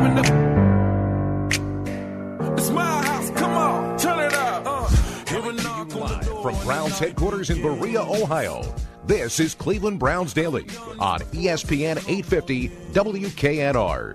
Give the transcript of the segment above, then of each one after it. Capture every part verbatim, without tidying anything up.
in the. It's my house. Come on, turn it up. Uh, Live from Browns headquarters in Berea, Ohio. This is Cleveland Browns Daily on E S P N eight fifty W K N R.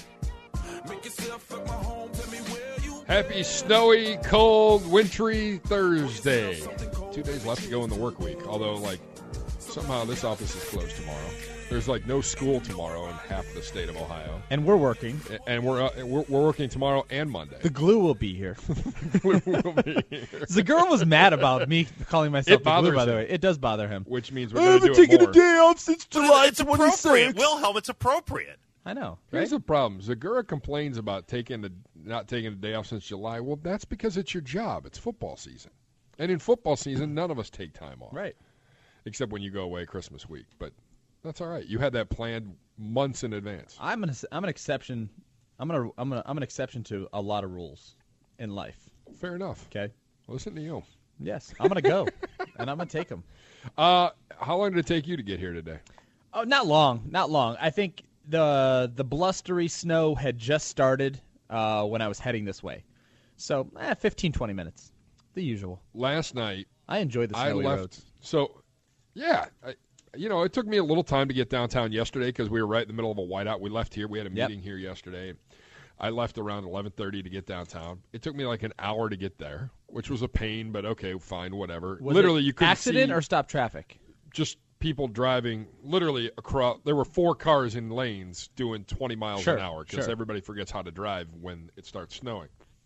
Happy snowy, cold, wintry Thursday. Two days left to go in the work week. Although, like, somehow this office is closed tomorrow. There's like no school tomorrow in half the state of Ohio, and we're working. And we're uh, we're, we're working tomorrow and Monday. The glue will be here. The glue will be here. Zagura was mad about me calling myself It the glue. By the him. way, it does bother him. Which means we're I going to haven't do it taken more. a day off since July It's appropriate. twenty-sixth. Wilhelm, it's appropriate. I know. Here's right? the problem. Zagura complains about taking the not taking a day off since July. Well, that's because it's your job. It's football season, and in football season, none of us take time off, Right. except when you go away Christmas week. But that's all right. You had that planned months in advance. I'm an I'm an exception. I'm gonna I'm gonna I'm an exception to a lot of rules in life. Fair enough. Okay. Listen to you. Yes, I'm gonna go, and I'm gonna take them. Uh, how long did it take you to get here today? Oh, not long, not long. I think the the blustery snow had just started uh, when I was heading this way, so eh, fifteen, twenty minutes, the usual. Last night, I enjoyed the I snowy left. roads. So, yeah, I, you know, it took me a little time to get downtown yesterday because we were right in the middle of a whiteout. We left here. We had a Yep. meeting here yesterday. I left around eleven thirty to get downtown. It took me like an hour to get there, which was a pain, but okay, fine, whatever. Was literally, it you couldn't accident see or stop traffic? just people driving literally across. There were four cars in lanes doing twenty miles Sure, an hour because sure. everybody forgets how to drive when it starts snowing.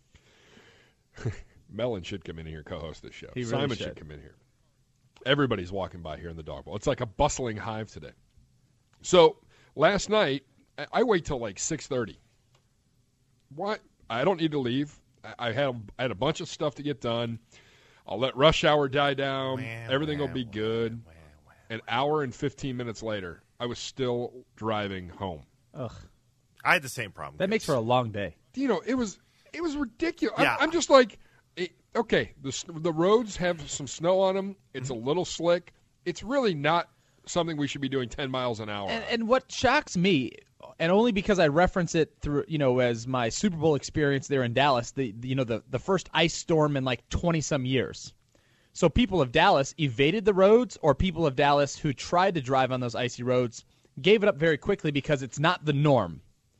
Mellon should come in here and co-host this show. He really Simon should. should come in here. Everybody's walking by here in the dog bowl. It's like a bustling hive today. So last night, I- I wait till like six thirty. What? I don't need to leave. I I had I had a bunch of stuff to get done. I'll let rush hour die down. Wah, Everything will wah, be wah, good. wah, wah. An hour and fifteen minutes later, I was still driving home. Ugh, I had the same problem. that makes for a long day. You know, it was it was ridiculous. Yeah. I'm, I'm just like, it, okay, the s- the roads have some snow on them. It's Mm-hmm. a little slick. It's really not something we should be doing ten miles an hour. And, on. and what shocks me, and only because I reference it through, you know, as my Super Bowl experience there in Dallas, the, the you know the the first ice storm in like twenty some years. So people of Dallas evaded the roads, or people of Dallas who tried to drive on those icy roads gave it up very quickly because it's not the norm.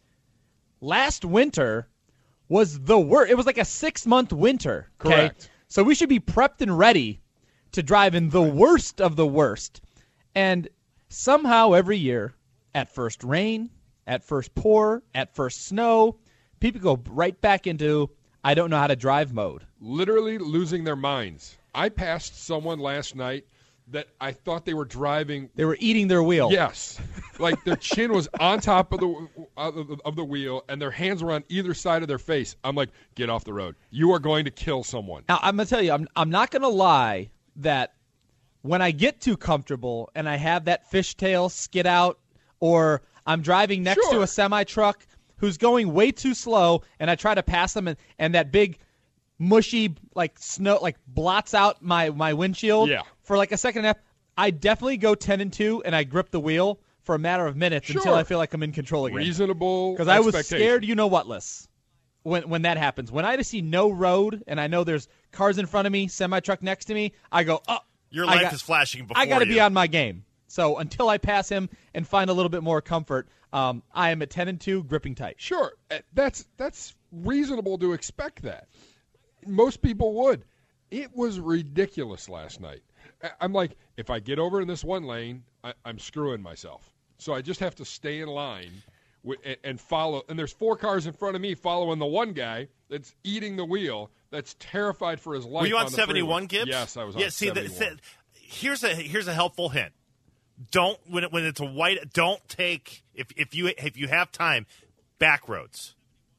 Last winter was the worst. It was like a six-month winter. Okay? Correct. So we should be prepped and ready to drive in the worst of the worst. And somehow every year, at first rain, at first pour, at first snow, people go right back into I don't know how to drive mode. Literally losing their minds. I passed someone last night that I thought they were driving. They were eating their wheel. Yes, like their chin was on top of the of the, of the wheel, and their hands were on either side of their face. I'm like, get off the road. You are going to kill someone. Now, I'm going to tell you, I'm, I'm not going to lie that when I get too comfortable and I have that fishtail skid out, or I'm driving next Sure. to a semi-truck who's going way too slow, and I try to pass them, and, and that big mushy like snow like blots out my, my windshield Yeah. for like a second and a half, I definitely go ten and two, and I grip the wheel for a matter of minutes until Sure. I feel like I'm in control again. Reasonable. Because I was expectation. scared, you know whatless, when when that happens. When I just see no road and I know there's cars in front of me, semi truck next to me, I go, oh, Your I life got- is flashing before I got to you. be on my game. So until I pass him and find a little bit more comfort, um, I am at ten and two, gripping tight. Sure, uh, that's that's reasonable to expect that. Most people would. It was ridiculous last night. I- I'm like, if I get over in this one lane, I, I'm screwing myself. So I just have to stay in line wi- and, and follow. And there's four cars in front of me following the one guy that's eating the wheel, that's terrified for his life. Were you on, the seventy-one, freeway. Gibbs? Yes, I was yeah, on see, the, seventy-one. th- here's a here's a helpful hint. Don't when it, when it's a white. Don't take if if you if you have time, back roads,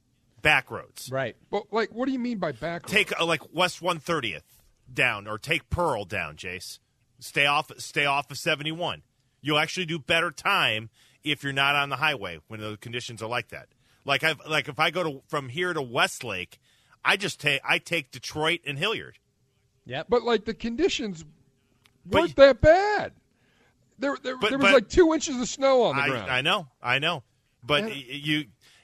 back roads. Right. But, like, what do you mean by back roads? Take uh, like West one thirtieth down, or take Pearl down, Jace. Stay off stay off of seventy-one. You'll actually do better time if you're not on the highway when the conditions are like that. Like I like if I go to from here to Westlake, I just take I take Detroit and Hilliard. Yep. But, like, the conditions But- weren't that bad. There, there, But- there was but- like two inches of snow on the I, ground. I know, I know, but Yeah. y you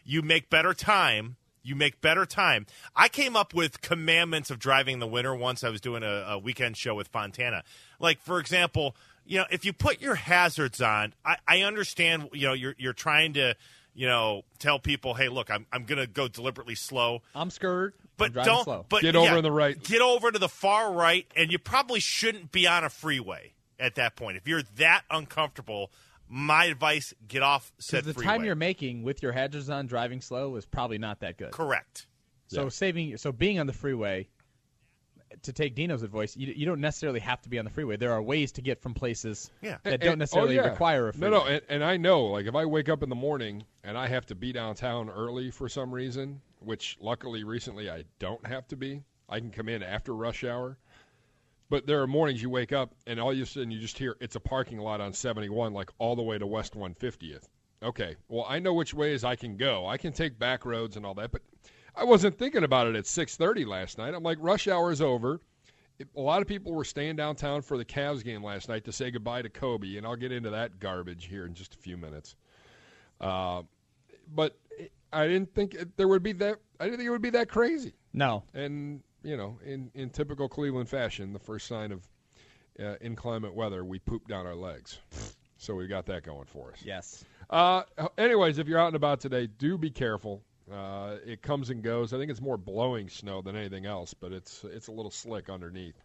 you make better time. You make better time. I came up with commandments of driving in the winter once. I was doing a, a weekend show with Fontana. Like, for example, you know, if you put your hazards on, I, I understand, you know, you're you're trying to, you know, tell people, hey, look, I'm I'm going to go deliberately slow. I'm scared. But I'm driving don't slow. But Get yeah, over on the right. Get over to the far right, and you probably shouldn't be on a freeway at that point. If you're that uncomfortable, my advice, get off said the freeway. time you're making with your hazards on driving slow is probably not that good. Correct. So Yeah. saving, so being on the freeway, to take Dino's advice, you, you don't necessarily have to be on the freeway. There are ways to get from places Yeah. that And- don't and- necessarily oh, yeah. require a freeway. No, no, and, and I know, like, if I wake up in the morning and I have to be downtown early for some reason, which luckily recently I don't have to be, I can come in after rush hour. But there are mornings you wake up and all of a sudden you just hear it's a parking lot on seventy-one, like all the way to West one fiftieth. Okay, well, I know which ways I can go. I can take back roads and all that, but I wasn't thinking about it at six thirty last night. I'm like, rush hour is over. A lot of people were staying downtown for the Cavs game last night to say goodbye to Kobe, and I'll get into that garbage here in just a few minutes. Uh, but I didn't think it, there would be that. I didn't think it would be that crazy. No. And you know, in, in typical Cleveland fashion, the first sign of uh, inclement weather, we poop down our legs. So we got that going for us. Yes. Uh, anyways, if you're out and about today, do be careful. Uh, it comes and goes. I think it's more blowing snow than anything else, but it's it's a little slick underneath.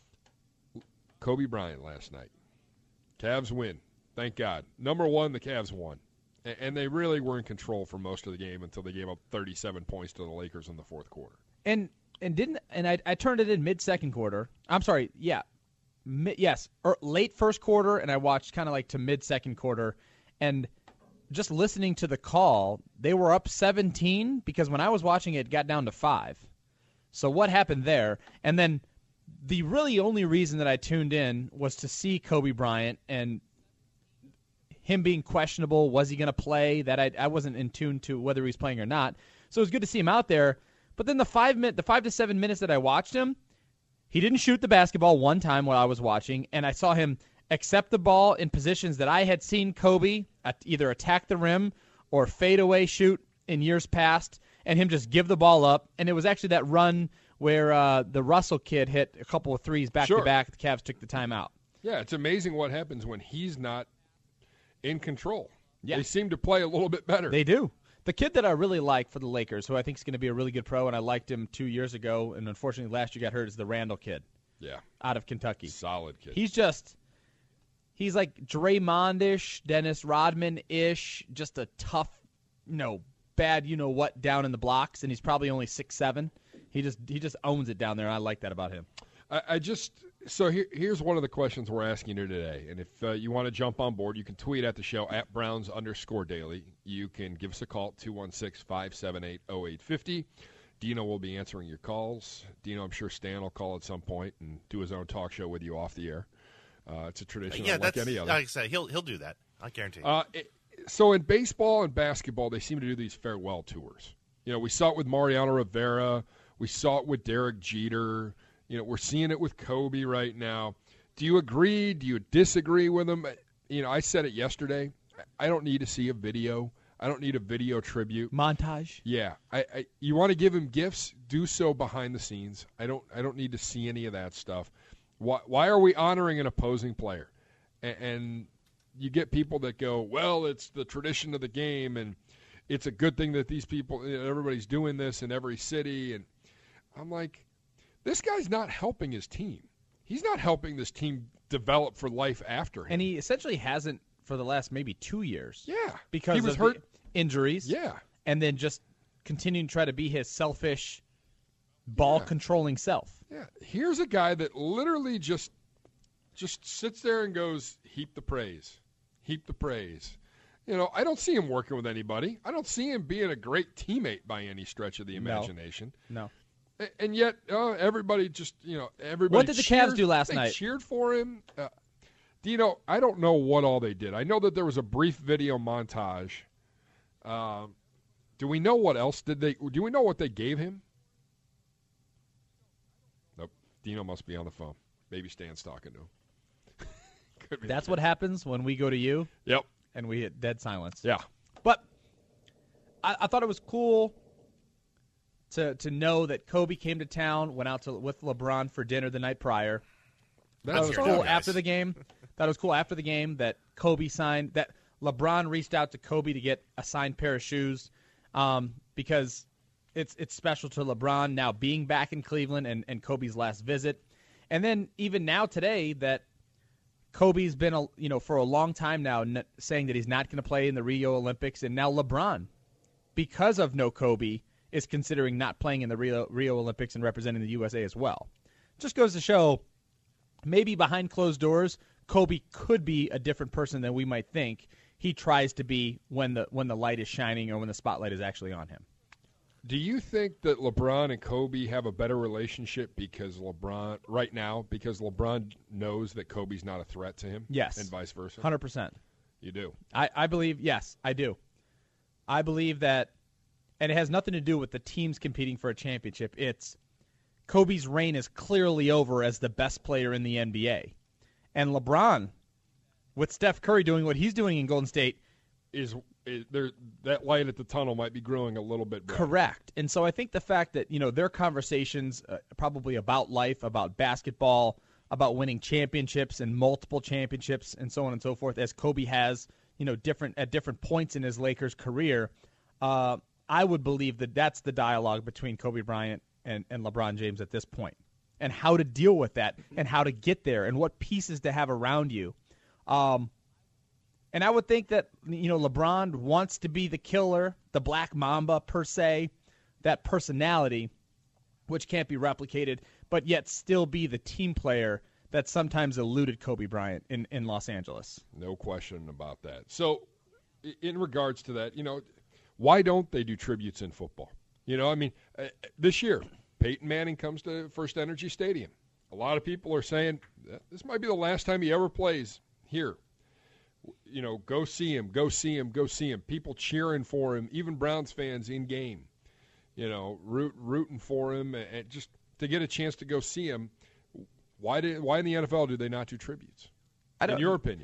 Kobe Bryant last night. Cavs win. Thank God. Number one, the Cavs won. And, and they really were in control for most of the game until they gave up thirty-seven points to the Lakers in the fourth quarter. And and didn't and I I turned it in mid second quarter. I'm sorry, yeah, mid, yes, er, late first quarter, and I watched kind of like to mid second quarter, and just listening to the call, they were up seventeen because when I was watching it, it got down to five. So what happened there? And then the really only reason that I tuned in was to see Kobe Bryant and him being questionable. Was he going to play? That I I wasn't in tune to whether he was playing or not. So it was good to see him out there. But then the five minute, the five to seven minutes that I watched him, he didn't shoot the basketball one time while I was watching, and I saw him accept the ball in positions that I had seen Kobe at either attack the rim or fade away shoot in years past, and him just give the ball up. And it was actually that run where uh, the Russell kid hit a couple of threes back Sure. to back. The Cavs took the timeout. Yeah, it's amazing what happens when he's not in control. Yeah. They seem to play a little bit better. They do. The kid that I really like for the Lakers, who I think is going to be a really good pro, and I liked him two years ago, and unfortunately last year got hurt, is the Randall kid yeah, out of Kentucky. solid kid. He's just, he's like Draymond-ish, Dennis Rodman-ish, just a tough, you know, bad, you know what, down in the blocks, and he's probably only six seven. He just he just owns it down there, and I like that about him. I, I just so here, here's one of the questions we're asking you today, and if uh, you want to jump on board, you can tweet at the show at Browns underscore daily. You can give us a call two one six, five seven eight, oh eight five oh. Dino will be answering your calls. Dino, I'm sure Stan will call at some point and do his own talk show with you off the air. Uh, it's a tradition yeah, like that's any other. like I said. He'll he'll do that. I guarantee. You. Uh, it, so in baseball and basketball, they seem to do these farewell tours. You know, we saw it with Mariano Rivera. We saw it with Derek Jeter. You know, we're seeing it with Kobe right now. Do you agree? Do you disagree with him? You know, I said it yesterday. I don't need to see a video. I don't need a video tribute. Montage. Yeah, I, I you want to give him gifts? Do so behind the scenes. I don't. I don't need to see any of that stuff. Why? Why are we honoring an opposing player? And, and you get people that go, well, it's the tradition of the game, and it's a good thing that these people, you know, everybody's doing this in every city. And I'm like, this guy's not helping his team. He's not helping this team develop for life after him. And he essentially hasn't for the last maybe two years. yeah, Because he was of hurt. the injuries. Yeah. And then just continuing to try to be his selfish, ball-controlling self. Yeah, here's a guy that literally just just sits there and goes, heap the praise, heap the praise. You know, I don't see him working with anybody. I don't see him being a great teammate by any stretch of the No. imagination. No. A- And yet, uh, everybody just, you know, everybody What did the Cavs cheered- do last they night? cheered for him. Uh, Dino, I don't know what all they did. I know that there was a brief video montage. Um, do we know what else did they? Do we know what they gave him? Nope. Dino must be on the phone. Maybe Stan's talking to him. Could be That's the what case. happens when we go to you Yep. and we hit dead silence. Yeah. But I, I thought it was cool to to know that Kobe came to town, went out to with LeBron for dinner the night prior. That was fun. cool Nice. after the game. That was cool after the game that Kobe signed, that LeBron reached out to Kobe to get a signed pair of shoes um, because it's it's special to LeBron now being back in Cleveland and, and Kobe's last visit. And then even now today that Kobe's been, a, you know, for a long time now n- saying that he's not going to play in the Rio Olympics, and now LeBron, because of no Kobe, is considering not playing in the Rio, Rio Olympics and representing the U S A as well. Just goes to show, maybe behind closed doors, Kobe could be a different person than we might think he tries to be when the when the light is shining or when the spotlight is actually on him. Do you think that LeBron and Kobe have a better relationship because LeBron, right now, because LeBron knows that Kobe's not a threat to him? Yes. And vice versa? one hundred percent. You do? I, I believe, yes, I do. I believe that, and it has nothing to do with the teams competing for a championship. It's Kobe's reign is clearly over as the best player in the N B A. And LeBron, with Steph Curry doing what he's doing in Golden State, Is, is there that light at the tunnel might be growing a little bit brighter. correct. And so I think the fact that, you know, their conversations uh, probably about life, about basketball, about winning championships and multiple championships and so on and so forth, as Kobe has, you know, different at different points in his Lakers career, uh, I would believe that that's the dialogue between Kobe Bryant and, and LeBron James at this point, and how to deal with that and how to get there and what pieces to have around you. Um, and I would think that, you know, LeBron wants to be the killer, the Black Mamba per se, that personality, which can't be replicated, but yet still be the team player that sometimes eluded Kobe Bryant in, in Los Angeles. No question about that. So, i- in regards to that, you know, why don't they do tributes in football? You know, I mean, uh, this year, Peyton Manning comes to First Energy Stadium. A lot of people are saying this might be the last time he ever plays here. You know, go see him, go see him, go see him. People cheering for him, even Browns fans in game. You know, root, rooting for him, and just to get a chance to go see him. Why did why in the N F L do they not do tributes? I don't, in your opinion?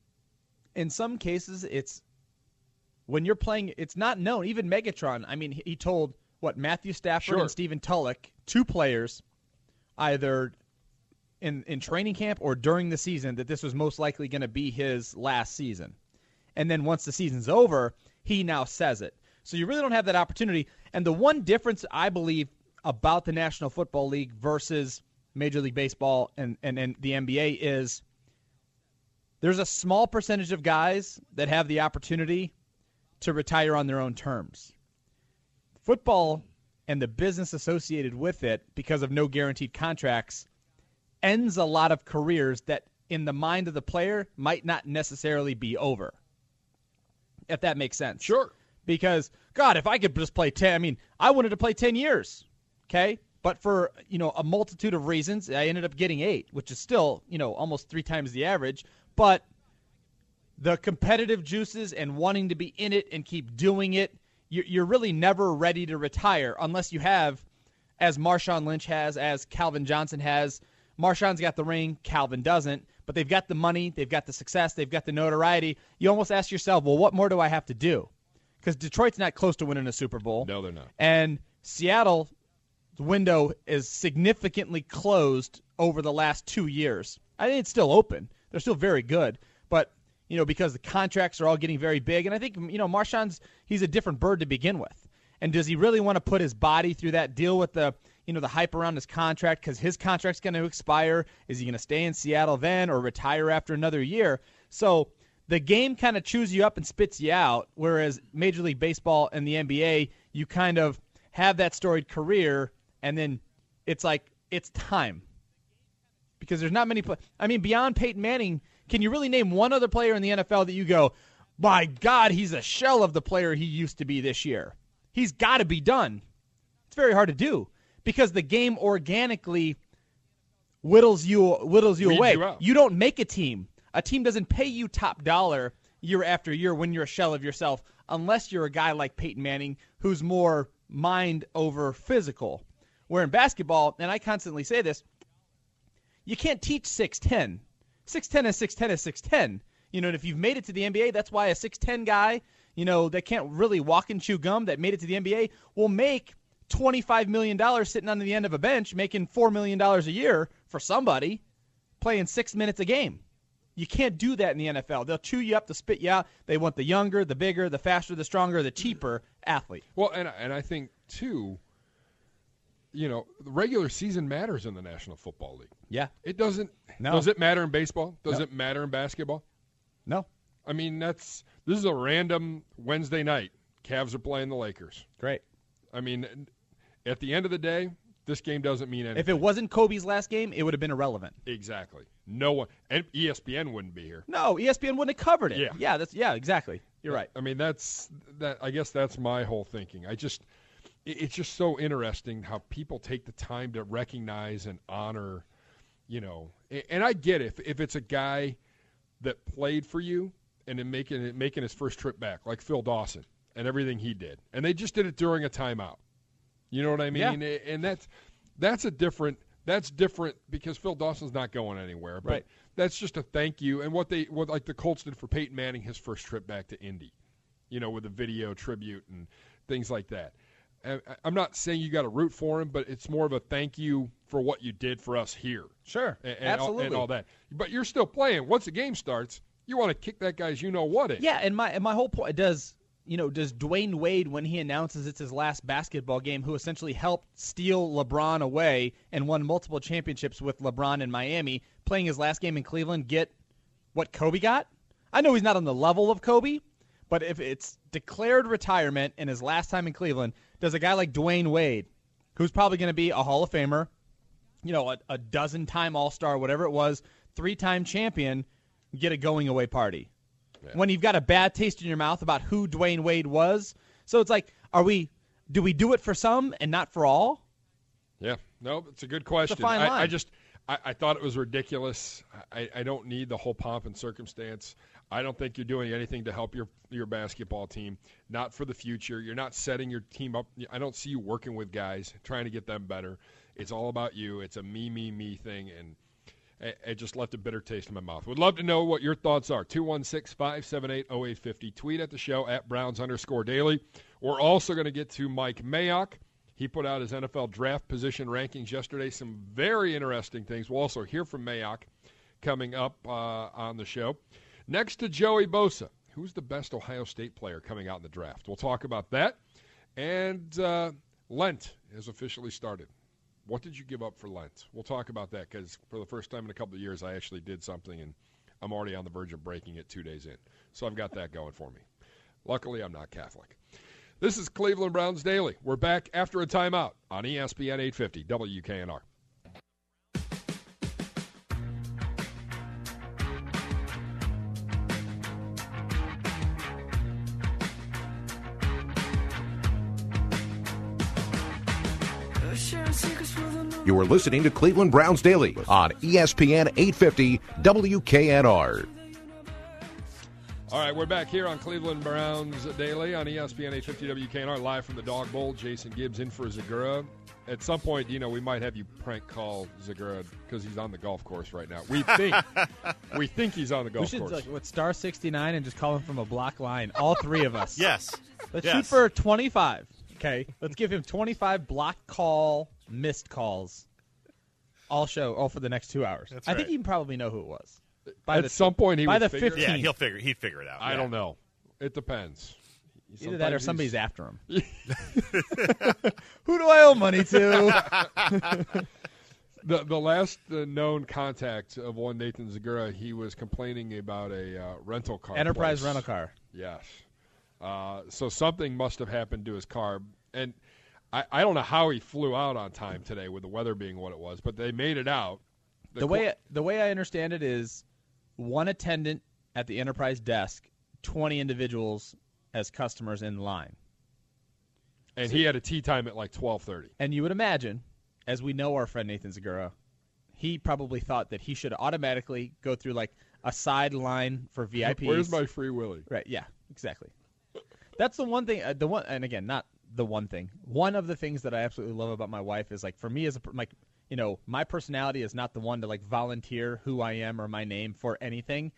In some cases, it's when you're playing, it's not known. Even Megatron, I mean, he told, what, Matthew Stafford Sure. and Stephen Tulloch, two players, either in, in training camp or during the season, that this was most likely going to be his last season. And then once the season's over, he now says it. So you really don't have that opportunity. And the one difference, I believe, about the National Football League versus Major League Baseball and, and, and the N B A is there's a small percentage of guys that have the opportunity to retire on their own terms. Football and the business associated with it, because of no guaranteed contracts, ends a lot of careers that, in the mind of the player, might not necessarily be over. If that makes sense. Sure. Because, God, if I could just play ten, I mean, I wanted to play ten years, okay? But for, you know, a multitude of reasons, I ended up getting eight, which is still, you know, almost three times the average. But the competitive juices and wanting to be in it and keep doing it, you're really never ready to retire unless you have, as Marshawn Lynch has, as Calvin Johnson has. Marshawn's got the ring, Calvin doesn't, but they've got the money, they've got the success, they've got the notoriety. You almost ask yourself, well, what more do I have to do? Because Detroit's not close to winning a Super Bowl. No, they're not. And Seattle's window is significantly closed over the last two years. I think it's still open. They're still very good, but you know, because the contracts are all getting very big. And I think, you know, Marshawn's, he's a different bird to begin with. And does he really want to put his body through that, deal with the, you know, the hype around his contract because his contract's going to expire? Is he going to stay in Seattle then or retire after another year? So the game kind of chews you up and spits you out, whereas Major League Baseball and the N B A, you kind of have that storied career, and then it's like it's time. Because there's not many players. I mean, beyond Peyton Manning, can you really name one other player in the N F L that you go, my God, he's a shell of the player he used to be this year? He's got to be done. It's very hard to do because the game organically whittles you whittles you Weeds away. you out. You don't make a team. A team doesn't pay you top dollar year after year when you're a shell of yourself unless you're a guy like Peyton Manning who's more mind over physical. Where in basketball, and I constantly say this, you can't teach six ten. six ten is six ten is six ten. You know, and if you've made it to the N B A, that's why a six ten guy, you know, that can't really walk and chew gum that made it to the N B A will make twenty-five million dollars sitting on the end of a bench making four million dollars a year for somebody playing six minutes a game. You can't do that in the N F L. They'll chew you up, they'll spit you out. They want the younger, the bigger, the faster, the stronger, the cheaper athlete. Well, and and I think, too, you know, the regular season matters in the National Football League. Yeah. It doesn't. No. Does it matter in baseball? Does No. it matter in basketball? No. I mean, that's this is a random Wednesday night. Cavs are playing the Lakers. Great. I mean, at the end of the day, this game doesn't mean anything. If it wasn't Kobe's last game, it would have been irrelevant. Exactly. No one, and E S P N wouldn't be here. No, E S P N wouldn't have covered it. Yeah. Yeah, that's yeah, exactly. You're right. I mean, that's that. I guess that's my whole thinking. I just, it, it's just so interesting how people take the time to recognize and honor, you know. And, and I get it. If, if it's a guy that played for you and then making it, making his first trip back, like Phil Dawson and everything he did, and they just did it during a timeout. You know what I mean? Yeah. And that's that's a different. That's different because Phil Dawson's not going anywhere. But Right. that's just a thank you. And what they what like the Colts did for Peyton Manning his first trip back to Indy, you know, with a video tribute and things like that. And I- I'm not saying you got to root for him, but it's more of a thank you for what you did for us here. Sure. And, and all, Absolutely. and all that. But you're still playing. Once the game starts, you want to kick that guy's you know what in. Yeah, and my and my whole point does you know does Dwayne Wade, when he announces it's his last basketball game, who essentially helped steal LeBron away and won multiple championships with LeBron in Miami, playing his last game in Cleveland, get what Kobe got? I know he's not on the level of Kobe, but if it's declared retirement and his last time in Cleveland, does a guy like Dwayne Wade, who's probably going to be a Hall of Famer, you know, a, a dozen-time All-Star, whatever it was, three-time champion, get a going-away party? Yeah. When you've got a bad taste in your mouth about who Dwayne Wade was. So it's like, are we, do we do it for some and not for all? Yeah, no, it's a good question. It's a fine I, line. I just, I, I thought it was ridiculous. I, I don't need the whole pomp and circumstance. I don't think you're doing anything to help your your basketball team. Not for the future. You're not setting your team up. I don't see you working with guys trying to get them better. It's all about you. It's a me, me, me thing, and it, it just left a bitter taste in my mouth. Would love to know what your thoughts are. two one six, five seven eight, oh eight five oh. Tweet at the show at Browns underscore daily. We're also going to get to Mike Mayock. He put out his N F L draft position rankings yesterday. Some very interesting things. We'll also hear from Mayock coming up uh, on the show. Next to Joey Bosa, who's the best Ohio State player coming out in the draft? We'll talk about that. And uh, Lent has officially started. What did you give up for Lent? We'll talk about that because for the first time in a couple of years, I actually did something, and I'm already on the verge of breaking it two days in. So I've got that going for me. Luckily, I'm not Catholic. This is Cleveland Browns Daily. We're back after a timeout on E S P N eight fifty W K N R. You are listening to Cleveland Browns Daily on E S P N eight fifty W K N R. All right, we're back here on Cleveland Browns Daily on E S P N eight fifty W K N R, live from the Dog Bowl. Jason Gibbs in for Zagura. At some point, you know, we might have you prank call Zagura because he's on the golf course right now. We think we think he's on the golf we should course. like what star sixty-nine and just call him from a block line. All three of us. Yes. Let's yes. shoot for twenty-five. Okay. Let's give him twenty-five block call missed calls. All show. All for the next two hours. That's I think right. you probably know who it was. By At the, some point, he by would the figure it out. fifteenth. Yeah, he'll figure he'd figure it out. I Yeah. don't know. It depends. Either that or Sometimes somebody's he's- after him. Who do I owe money to? The the last uh, known contact of one Nathan Zagura, he was complaining about a uh, rental car. Enterprise place. rental car. Yes. Uh, so something must have happened to his car, and I, I don't know how he flew out on time today with the weather being what it was, but they made it out. The, way the way I understand it is one attendant at the Enterprise desk, twenty individuals as customers in line. and he had a tea time at like twelve thirty. And you would imagine, as we know our friend Nathan Zagura, he probably thought that he should automatically go through like a side line for V I Ps. Where's my free Willy? Right, yeah, exactly. That's the one thing, uh, the one, and again, not the one thing. One of the things that I absolutely love about my wife is, like, for me as a, like, you know, my personality is not the one to, like, volunteer who I am or my name for anything.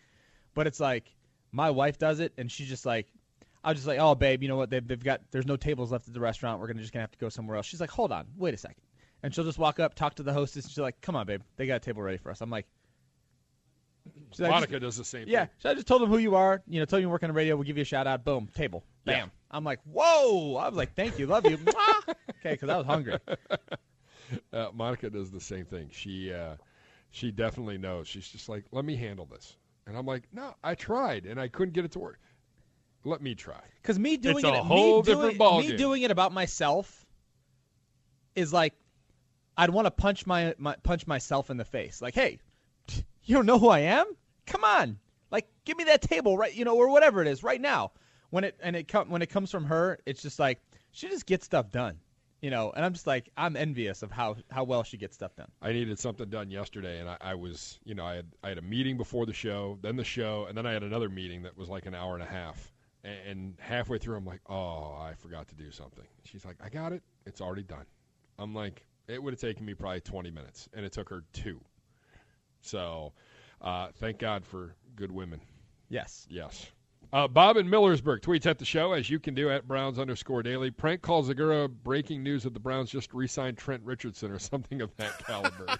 But it's like my wife does it, and she's just like, I was just like, oh, babe, you know what? They've, they've got there's no tables left at the restaurant. We're gonna just gonna have to go somewhere else. She's like, hold on, wait a second, and she'll just walk up, talk to the hostess, and she's like, come on, babe, they got a table ready for us. I'm like, she's like, Monica just, does the same yeah. thing. So I just told them who you are. You know, tell you you work on the radio. We'll give you a shout out. Boom, table, bam. Yeah. I'm like, whoa. I was like, thank you, love you. Mwah. Okay, because I was hungry. Uh, Monica does the same thing. She uh, she definitely knows. She's just like, let me handle this. And I'm like, no, I tried, and I couldn't get it to work. Let me try. Because me doing It's a it, whole me different doing, ballgame. me doing it about myself is like, I'd want to punch my, my punch myself in the face. Like, hey, you don't know who I am? Come on, like, give me that table, right? You know, or whatever it is, right now. When it and it com- when it comes from her, it's just like she just gets stuff done, you know. And I'm just like, I'm envious of how, how well she gets stuff done. I needed something done yesterday, and I, I was, you know, I had I had a meeting before the show, then the show, and then I had another meeting that was like an hour and a half. And, and halfway through, I'm like, oh, I forgot to do something. She's like, I got it. It's already done. I'm like, it would have taken me probably twenty minutes, and it took her two. So, uh, thank God for good women. Yes. Yes. Uh, Bob in Millersburg tweets at the show, as you can do, at Browns underscore daily. Prank calls Zagura, breaking news that the Browns just re-signed Trent Richardson or something of that caliber.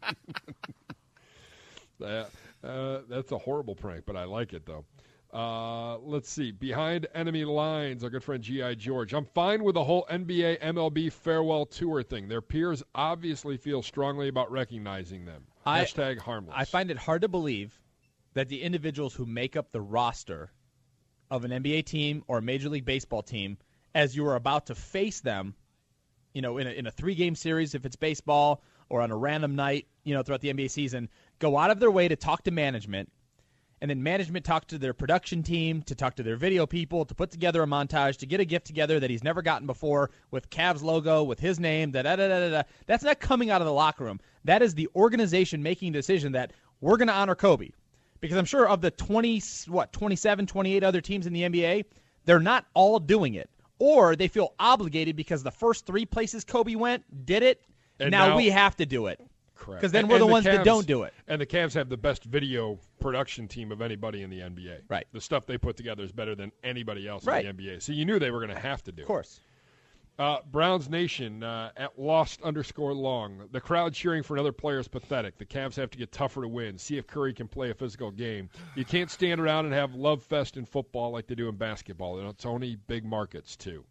that, uh, that's a horrible prank, but I like it, though. Uh, let's see. Behind enemy lines, our good friend G I. George. I'm fine with the whole N B A M L B farewell tour thing. Their peers obviously feel strongly about recognizing them. I, Hashtag harmless. I find it hard to believe that the individuals who make up the roster of an N B A team or a Major League Baseball team, as you are about to face them, you know, in a, in a three-game series, if it's baseball, or on a random night, you know, throughout the N B A season, go out of their way to talk to management, and then management talk to their production team, to talk to their video people, to put together a montage, to get a gift together that he's never gotten before with Cavs logo, with his name, da da da da da. That's not coming out of the locker room. That is the organization making a decision that we're going to honor Kobe. Because I'm sure of the twenty, what, twenty-seven, twenty-eight other teams in the N B A, they're not all doing it. Or they feel obligated because the first three places Kobe went did it. And now, now we have to do it. Correct. Because then And- we're and the the ones that Cavs- don't do it. And the Cavs have the best video production team of anybody in the N B A. Right. The stuff they put together is better than anybody else Right. in the N B A. So you knew they were going to have to do Of course. it. Uh, Browns Nation, uh, at Lost underscore long. The crowd cheering for another player is pathetic. The Cavs have to get tougher to win. See if Curry can play a physical game. You can't stand around and have love fest in football like they do in basketball. It's only big markets, too.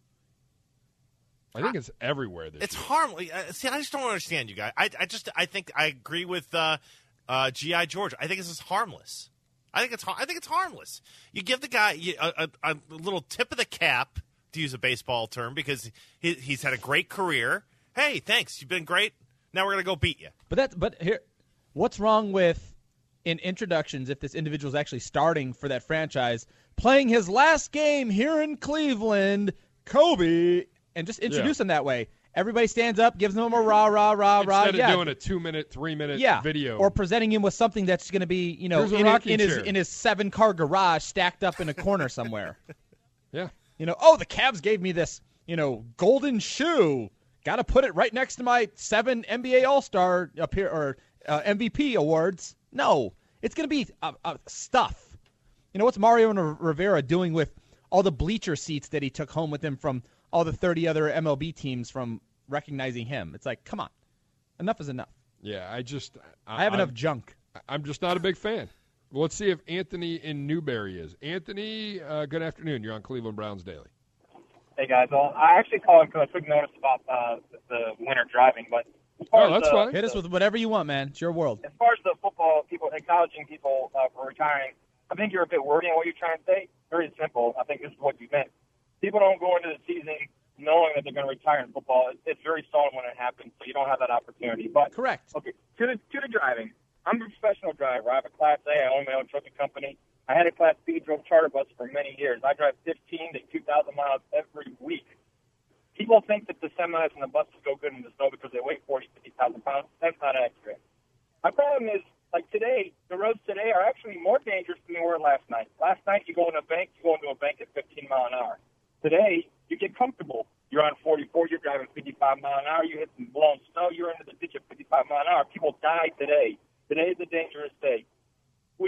I think it's everywhere this It's year. harmless. Uh, see, I just don't understand you guys. I, I just, I think I agree with uh, uh, G I. George. I think this is harmless. I think it's, I think it's harmless. You give the guy a, a, a little tip of the cap, to use a baseball term, because he, he's had a great career. Hey, thanks. You've been great. Now we're gonna go beat you. But that's but here, what's wrong with in introductions if this individual is actually starting for that franchise, playing his last game here in Cleveland, Kobe, and just introduce Yeah. him that way? Everybody stands up, gives him a rah rah rah rah. Instead of yeah, doing a two-minute, three-minute yeah, video. or presenting him with something that's going to be, you know, Here's a in, rocking in his chair. in his seven car garage, stacked up in a corner somewhere. yeah. You know, oh, the Cavs gave me this, you know, golden shoe. Got to put it right next to my seven N B A All-Star appear or uh, M V P awards. No, it's going to be uh, uh, stuff. You know, what's Mario Rivera doing with all the bleacher seats that he took home with him from all the thirty other M L B teams from recognizing him? It's like, come on, enough is enough. Yeah, I just I, I have I'm, enough junk. I'm just not a big fan. Well, let's see if Anthony in Newberry is. Anthony, uh, good afternoon. You're on Cleveland Browns Daily. Hey, guys. Well, I actually called because I took notice about uh, the winter driving, but as far Oh, as that's the, fine. Hit us with whatever you want, man. It's your world. As far as the football people, acknowledging people uh, for retiring, I think you're a bit wordy in what you're trying to say. Very simple. I think this is what you meant. People don't go into the season knowing that they're going to retire in football. It's, it's very seldom when it happens, so you don't have that opportunity. But Correct. Okay, to the to the driving. I'm a professional driver. I have a Class A. I own my own trucking company. I had a Class B, drove charter buses for many years. I drive fifteen to two thousand miles every week. People think that the semis and the buses go good in the snow because they weigh forty, fifty thousand pounds. That's not accurate. My problem is, like today, the roads today are actually more dangerous than they were last night. Last night, you go into a bank, you go into a bank at fifteen mile an hour. Today, you get comfortable. You're on forty-four, you're driving fifty-five mile an hour, you hit some blown snow, you're into the ditch at fifty-five mile an hour. People die today. Today is a dangerous day. We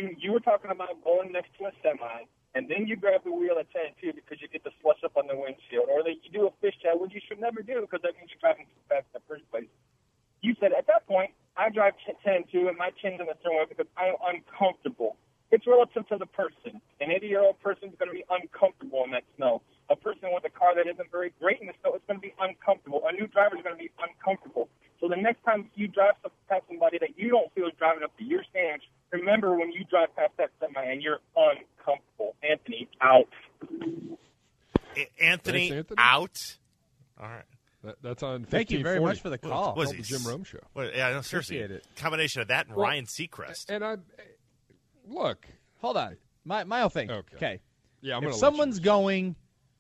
when you were talking about going next to a semi, and then you grab the wheel at ten two because you get the slush up on the windshield, or that you do a fish chat, which you should never do because that means you're driving too fast in the first place. You said at that point, I drive ten two and my chin's in the steering wheel because I'm uncomfortable. It's relative to the person. An eighty-year-old person is going to be uncomfortable in that snow. A person with a car that isn't very great in the snow is going to be uncomfortable. A new driver is going to be uncomfortable. So the next time you drive past somebody that you don't feel is driving up to your standards, remember when you drive past that semi and you're uncomfortable. Anthony, out. A- Anthony, Thanks, Anthony. out? All right. That, that's on. Thank you very fifteen forty. much for the call. Was Called the Jim Rome Show. What, yeah, no, seriously. Appreciate it. Combination of that and Well, Ryan Seacrest. And I look. Hold on. My my whole thing. Okay. Okay. Yeah, I'm If gonna someone's let you. going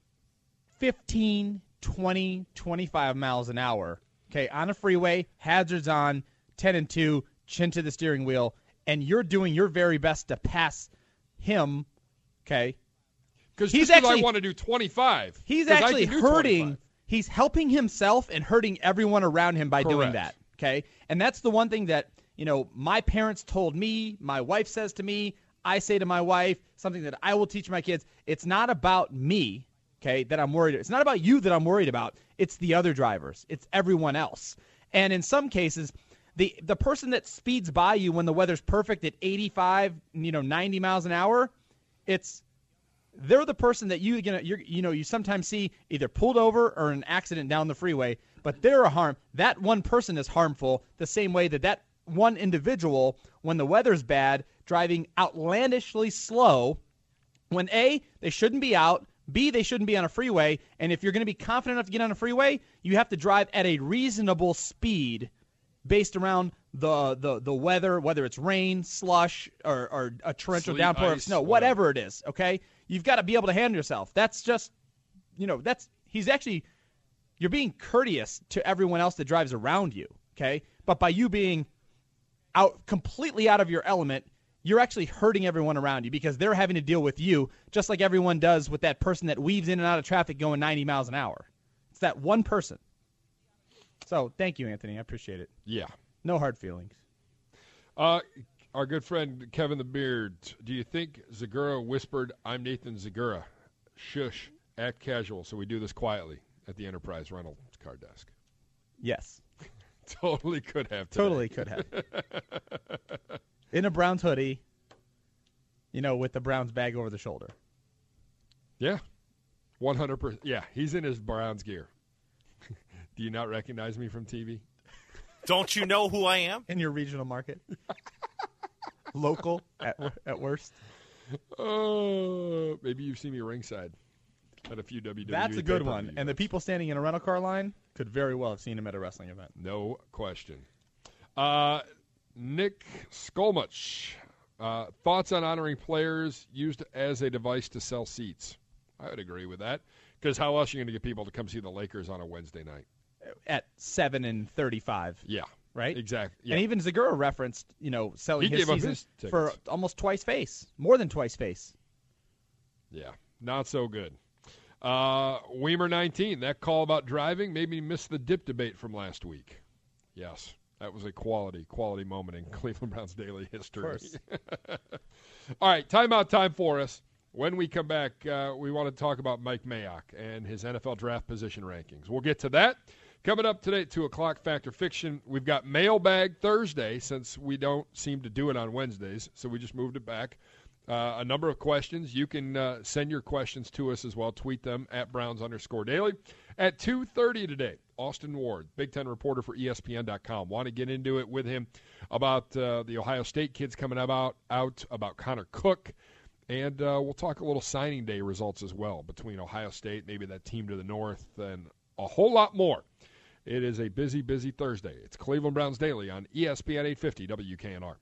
fifteen, twenty, twenty-five miles an hour, okay, on a freeway, hazards on, ten and two, chin to the steering wheel, and you're doing your very best to pass him, okay, Because he's just 'cause actually- I want to do twenty-five. he's 'cause I actually can do hurting. twenty-five. He's helping himself and hurting everyone around him by doing Correct. that. Okay, and that's the one thing that you know my parents told me. My wife says to me. I say to my wife something that I will teach my kids. It's not about me. Okay, that I'm worried. It's not about you that I'm worried about. It's the other drivers. It's everyone else. And in some cases, the the person that speeds by you when the weather's perfect at eighty-five, you know, ninety miles an hour, it's they're the person that you you know you you know you sometimes see either pulled over or an accident down the freeway, but they're a harm. That one person is harmful the same way that that one individual, when the weather's bad, driving outlandishly slow, when A, they shouldn't be out, B, they shouldn't be on a freeway, and if you're going to be confident enough to get on a freeway, you have to drive at a reasonable speed based around the the, the weather, whether it's rain, slush, or, or a torrential Sleet, downpour of ice, snow, whatever. whatever it is, okay? You've got to be able to handle yourself. That's just, you know, that's, he's actually, you're being courteous to everyone else that drives around you, okay? But by you being out completely out of your element, you're actually hurting everyone around you because they're having to deal with you just like everyone does with that person that weaves in and out of traffic going ninety miles an hour. It's that one person. So thank you, Anthony. I appreciate it. Yeah. No hard feelings. Uh, our good friend Kevin the Beard. Do you think Zagura whispered, "I'm Nathan Zagura"? Shush. Act casual. So we do this quietly at the Enterprise rental car desk. Yes. Totally could have. Today. Totally could have. In a Browns hoodie, you know, with the Browns bag over the shoulder. Yeah. one hundred percent. Yeah, he's in his Browns gear. Do you not recognize me from T V? Don't you know who I am? In your regional market. Local at, at worst. Oh, maybe you've seen me ringside at a few W W E. That's a good pay-per-view one. And the events. people standing in a rental car line could very well have seen him at a wrestling event. No question. Uh, Nick Skolmuch, uh, thoughts on honoring players used as a device to sell seats? I would agree with that. Because how else are you going to get people to come see the Lakers on a Wednesday night? At seven and thirty-five. Yeah. Right? Exactly. Yeah. And even Zagura referenced, you know, selling He his gave up season his for tickets. almost twice face. More than twice face. Yeah, not so good. Uh, Weimer nineteen, that call about driving made me miss the dip debate from last week. Yes, that was a quality, quality moment in Cleveland Browns daily history. All right, timeout time for us. When we come back, uh, we want to talk about Mike Mayock and his N F L draft position rankings. We'll get to that. Coming up today at two o'clock, Fact or Fiction. We've got Mailbag Thursday since we don't seem to do it on Wednesdays, so we just moved it back. Uh, a number of questions. You can uh, send your questions to us as well. Tweet them at Browns underscore daily. At two thirty today, Austin Ward, Big Ten reporter for E S P N dot com. Want to get into it with him about uh, the Ohio State kids coming about, out, about Connor Cook. And uh, we'll talk a little signing day results as well between Ohio State, maybe that team to the north, and a whole lot more. It is a busy, busy Thursday. It's Cleveland Browns Daily on E S P N eight fifty W K N R.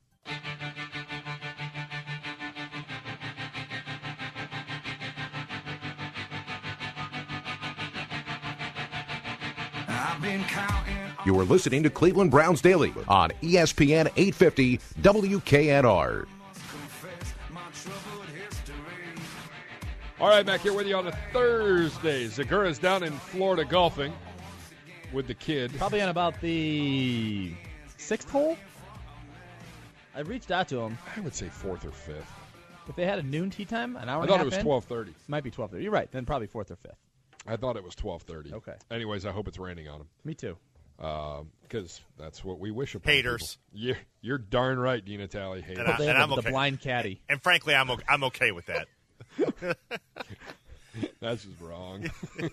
You are listening to Cleveland Browns Daily on E S P N eight fifty W K N R. All right, back here with you on a Thursday. Zagura's down in Florida golfing with the kid. Probably on about the sixth hole. I reached out to them. I would say fourth or fifth. If they had a noon tea time, an hour I and a thought half it was in, twelve thirty. might be twelve thirty. You're right. Then probably fourth or fifth. I thought it was twelve thirty. Okay. Anyways, I hope it's raining on them. Me too. Because um, that's what we wish upon Haters. people. You're, you're darn right, Dina Talley. Haters. And I- They have I'm the, okay. the blind caddy. And frankly, I'm okay, I'm okay with that. That's just wrong.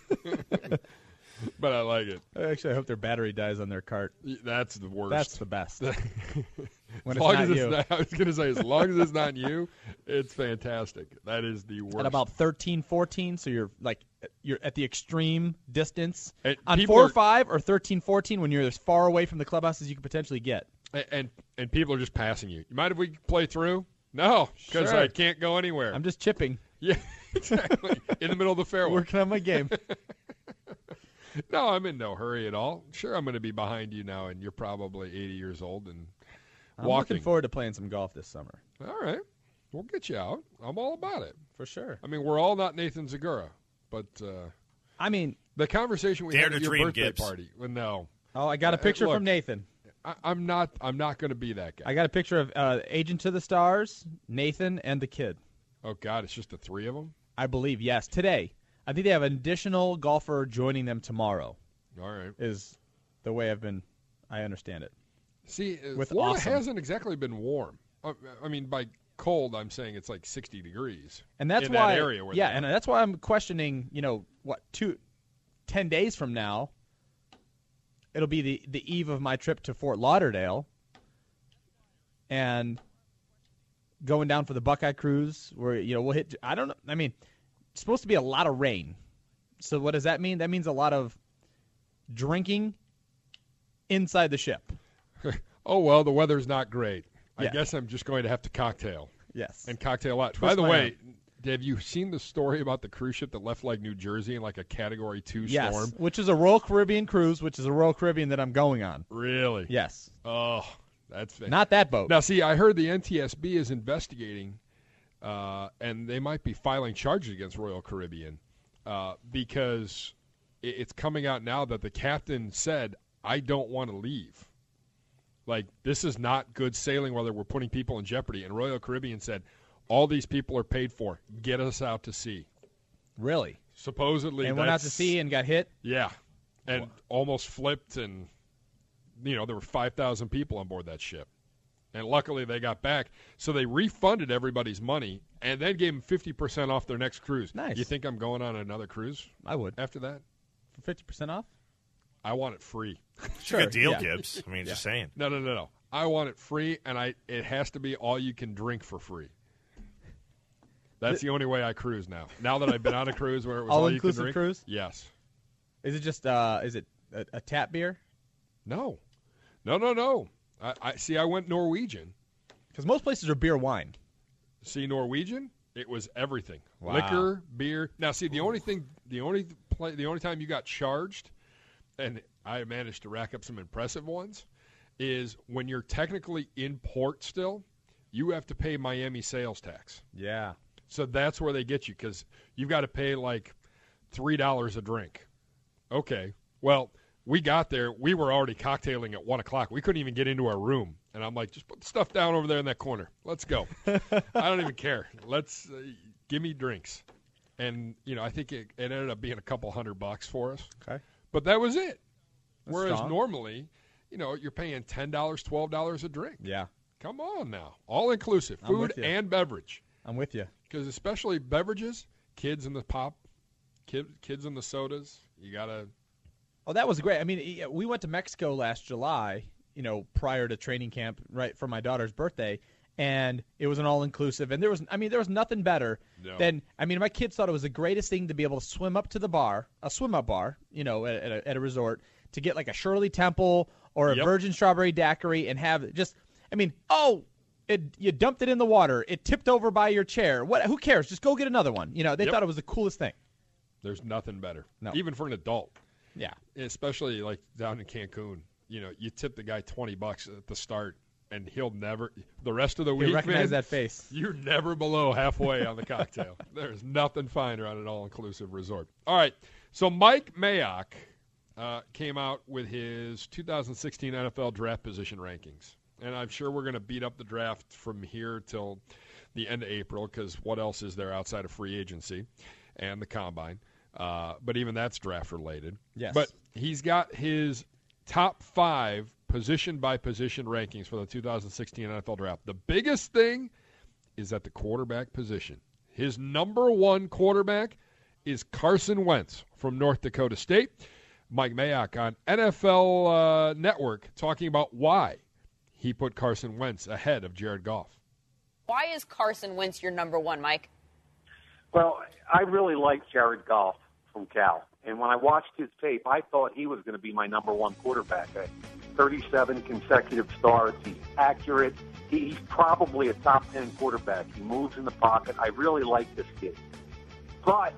But I like it. Actually, I hope their battery dies on their cart. That's the worst. That's the best. as when it's long not as it's you. not, I was going to say, as long as it's not you, it's fantastic. That is the worst. At about thirteen, fourteen, so you're like you're at the extreme distance. And On people four or are- five or thirteen, fourteen, when you're as far away from the clubhouse as you could potentially get. and, and and people are just passing you. You mind if we play through? No, because Sure. I can't go anywhere. I'm just chipping, yeah, exactly. In the middle of the fairway. working on my game. No, I'm in no hurry at all. Sure, I'm going to be behind you now, and you're probably eighty years old and I'm walking. looking forward to playing some golf this summer. All right, we'll get you out. I'm all about it. For sure. I mean, we're all not Nathan Zagura, but uh, I mean, the conversation we Dare had to at your dream, birthday Gibbs. party. Well, no, oh, I got a Uh, picture look. from Nathan. I, I'm not. I'm not going to be that guy. I got a picture of uh, Agent to the Stars, Nathan, and the kid. Oh God, it's just the three of them. I believe, yes, today. I think they have an additional golfer joining them tomorrow, All right. is the way I've been, I understand it. See, uh, With Florida awesome. hasn't exactly been warm. Uh, I mean, by cold, I'm saying it's like sixty degrees. And that's in why, that area where yeah, they and are. that's why I'm questioning, you know, what, two, ten days from now, it'll be the, the eve of my trip to Fort Lauderdale, and going down for the Buckeye Cruise, where, you know, we'll hit, I don't know, I mean, it's supposed to be a lot of rain. So what does that mean? That means a lot of drinking inside the ship. Oh well, the weather's not great. I Yeah. guess I'm just going to have to cocktail Yes. and cocktail a lot. Twist By the my way, have you seen the story about the cruise ship that left like New Jersey in like a Category Two yes, storm? which is a Royal Caribbean cruise, which is a Royal Caribbean that I'm going on. Really? Yes. Oh, that's fantastic. Not that boat. Now, see, I heard the N T S B is investigating, uh, and they might be filing charges against Royal Caribbean uh, because it, it's coming out now that the captain said, I don't want to leave. Like, this is not good sailing whether we're putting people in jeopardy. And Royal Caribbean said, all these people are paid for. Get us out to sea. Really? Supposedly, And went out to that's- sea and got hit? Yeah, and almost flipped, and you know there were five thousand people on board that ship, and luckily they got back. So they refunded everybody's money and then gave them fifty percent off their next cruise. Nice. You think I'm going on another cruise I would. after that? For fifty percent off? I want it free. It's a good deal, yeah. Gibbs. I mean, just saying. No, no, no, no. I want it free, and I it has to be all you can drink for free. That's the only way I cruise now. Now that I've been on a cruise where it was all, you can All-inclusive drink. cruise? Yes. Is it just, uh, is it a, a tap beer? No. No, no, no. I, I see. I went Norwegian. Because most places are beer wine. See, Norwegian, it was everything: Wow. liquor, beer. Now, see, the only thing, the only play, the only time you got charged, and I managed to rack up some impressive ones, is when you're technically in port still, you have to pay Miami sales tax. Yeah. So that's where they get you because you've got to pay like three dollars a drink. Okay, well, we got there. We were already cocktailing at one o'clock. We couldn't even get into our room, and I'm like, just put the stuff down over there in that corner. Let's go. I don't even care. Let's uh, give me drinks, and you know, I think it, it ended up being a couple hundred bucks for us. Okay. But that was it. That's Whereas strong. normally, you know, you're paying ten dollars, twelve dollars a drink. Yeah. Come on now, all inclusive, I'm food with you. and beverage. I'm with you. Because especially beverages, kids in the pop, kid, kids in the sodas, you gotta. Oh, that was great. I mean, e- we went to Mexico last July, you know, prior to training camp, right, for my daughter's birthday, and it was an all-inclusive. And there was, I mean, there was nothing better No. than, I mean, my kids thought it was the greatest thing to be able to swim up to the bar, a swim-up bar, you know, at, at, a, at a resort, to get like a Shirley Temple or a Yep. Virgin Strawberry Daiquiri and have just, I mean, oh, it, you dumped it in the water, it tipped over by your chair. What? Who cares? Just go get another one. You know, they Yep. thought it was the coolest thing. There's nothing better. No. Even for an adult, Yeah. especially like down in Cancun. You know, you tip the guy twenty bucks at the start, and he'll never the rest of the You week. recognize man, that face. You're never below halfway on the cocktail. There's nothing finer on an all-inclusive resort. All right, so Mike Mayock uh, came out with his two thousand sixteen N F L draft position rankings. and I'm sure we're going to beat up the draft from here till the end of April because what else is there outside of free agency and the combine? Uh, but even that's draft related. Yes. But he's got his top five position-by-position rankings for the two thousand sixteen N F L Draft. The biggest thing is at the quarterback position. His number one quarterback is Carson Wentz from North Dakota State. Mike Mayock on N F L uh, Network talking about why he put Carson Wentz ahead of Jared Goff. Why is Carson Wentz your number one, Mike? Well, I really like Jared Goff from Cal. And when I watched his tape, I thought he was going to be my number one quarterback. thirty-seven consecutive starts. He's accurate. He's probably a top ten quarterback. He moves in the pocket. I really like this kid. But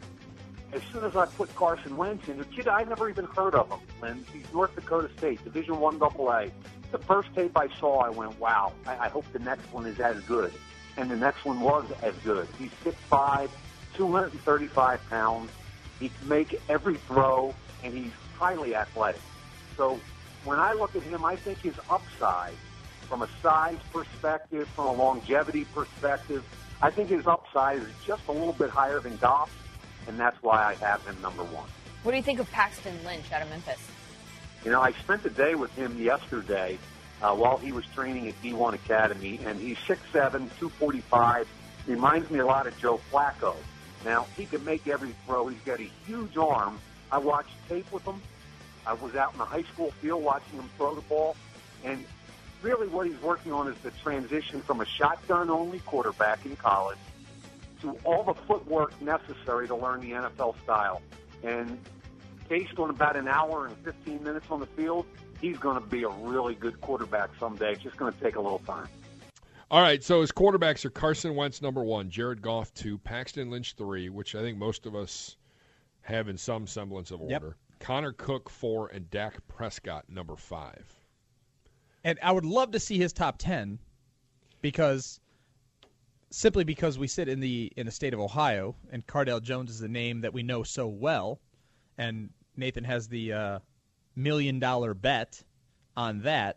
as soon as I put Carson Wentz in, a kid I never even heard of him, and he's North Dakota State, Division One Double A. The first tape I saw, I went, wow, I, I hope the next one is as good. And the next one was as good. He's six five, two hundred thirty-five pounds. He can make every throw, and he's highly athletic. So when I look at him, I think his upside, from a size perspective, from a longevity perspective, I think his upside is just a little bit higher than Goff, and that's why I have him number one. What do you think of Paxton Lynch out of Memphis? You know, I spent the day with him yesterday uh, while he was training at D one Academy, and he's six seven, two forty-five. Reminds me a lot of Joe Flacco. Now, he can make every throw. He's got a huge arm. I watched tape with him. I was out in the high school field watching him throw the ball, and really what he's working on is the transition from a shotgun-only quarterback in college to all the footwork necessary to learn the N F L style. And based on about an hour and fifteen minutes on the field, he's going to be a really good quarterback someday. It's just going to take a little time. All right, so his quarterbacks are Carson Wentz, number one, Jared Goff, two, Paxton Lynch, three, which I think most of us have in some semblance of order. Yep. Connor Cook, four, and Dak Prescott, number five. And I would love to see his top ten because simply because we sit in the in the state of Ohio, and Cardale Jones is a name that we know so well, and Nathan has the uh, million-dollar bet on that.